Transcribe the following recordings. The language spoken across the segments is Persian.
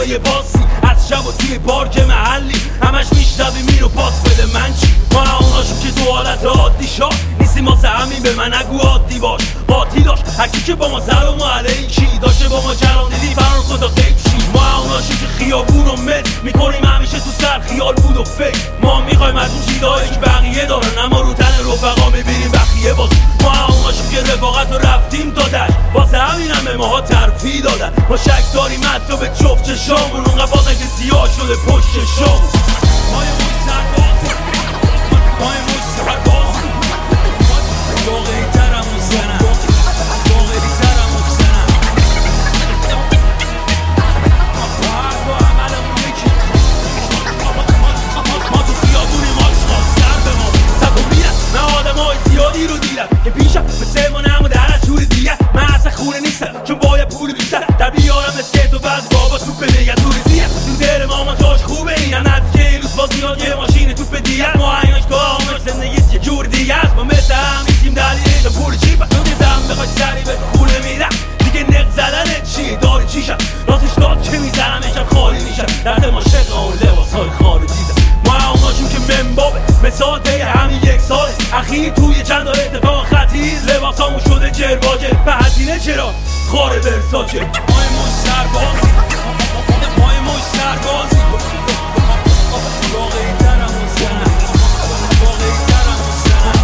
های باسی از شب و توی پارک محلی همش میشنوی میرو پاس بده من چی؟ ما اوناشون که تو حالت عادی شاد نیستیم واسه همین به من نگو عادی باش قاطی داشت هرکی که با ما سلام علیکی داشته با ما چراندیدی فرار خدا غیب شی ما اوناشون که خیابون و مت میکنیم همیشه تو سر خیال بود و فکر ما میخوایم از اون چیزایی که بقیه دارن اما رو تن رفقا میبینیم بقیه باز ما اوناشون که رفاقت رو رفتیم دادش واسه همین هم به ماها ترفیع دادن ما شک داریم حتی به جفت چشامون اون قفازن که سیاه شده پشت شام ما یه موش سربازی ما یه موش سربازی واقعی ترم و زنم واقعی ترم و زنم با عملمون یکی ما تو خیابونی ما سر به ما سب و میرم من آدم های زیادی رو دیدم که پیشم مثل ما نمو در از جور دیگه من اصلا خونه نیستم چون باید پول بیشتر در بیارم مثل تو بعض بابا توپ دیگه تو ریزیه تو دل ما جاش خوبه این هم نتیجه این روز باز ایران یه ماشین توپ دیگه ما ایناش تو همش زندگیت یه جور دیگه است ما مثل هم نیستیم دلیلش پول چی با تو دیدم بخوای سری به خونه میرم دیگه نق زدنت چیه داری چیشم راستش داد که میزنم ایشم خالی میشم درد ما شق اون لباس های خارجی ما هموناشون که منبابه مثال دیگه همین یک ساله اخیر توی چند تا اتفاق خطیر لباس همون شده جرواجه به هزینه چرا خاره برساچه مای موش سربازی مای موش سربازی واقعی ترم و زنم واقعی ترم و زنم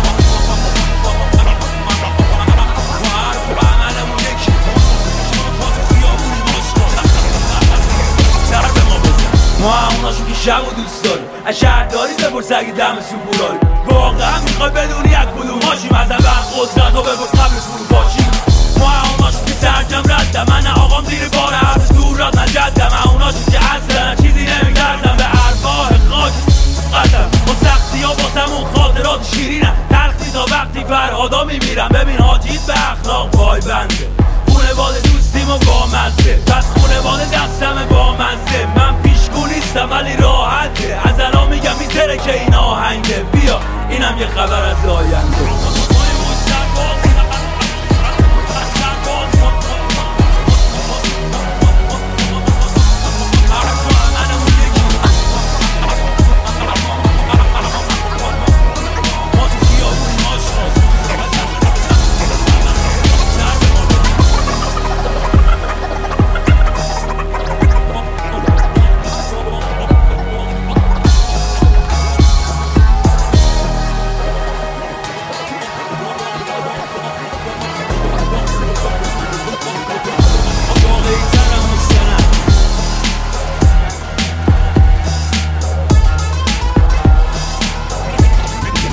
ما حرف و عملمون یکی ما تو خیابونی ماشقا سر به ما بزن ما هموناشون که شب و دوست داریم از شهرداری بپرس اگه دم سوپورایی واقعا میخوای بدونی از کدوم هاشیم از اول قدرت رو بپرس قبل فروپاشیم ما هموناشون که سرجم ردم من آقام زیر بار حرف دور راد نجدم هموناشون که اصلا چیزی نمیگردم به ارواح خاک قدم با سختی ها باسمون خاطرات شیرینم تلخی تا وقتی فرهادا میمیرم ببین حاجیت به اخلاق پای بنده خونواده دوستیم و بامزه پس خونواده دستم بامزه من پیشگو نیستم ولی راحته از الان میگم میتره که این آهنگه بیا اینم یه خبر از آینده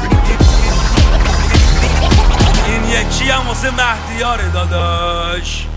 یکی هم واسه مهدیاره داداش